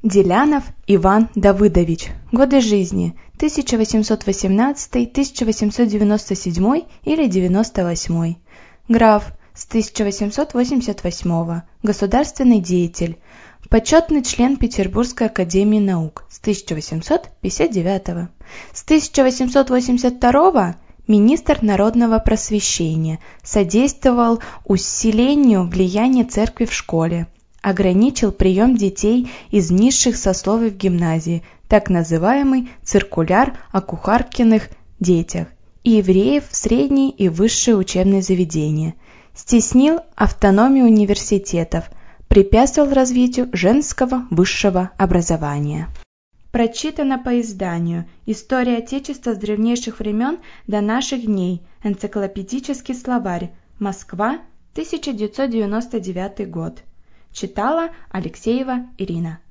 Делянов Иван Давыдович. Годы жизни 1818-1897 или 98. Граф с 1888. Государственный деятель. Почетный член Петербургской академии наук с 1859. С 1882 министр народного просвещения, содействовал усилению влияния церкви в школе, ограничил прием детей из низших сословий в гимназии, так называемый циркуляр о Кухаркиных детях, и евреев в средние и высшие учебные заведения, стеснил автономию университетов, препятствовал развитию женского высшего образования. Прочитано по изданию «История Отечества с древнейших времен до наших дней. Энциклопедический словарь. Москва, 1999 год». Читала Алексеева Ирина.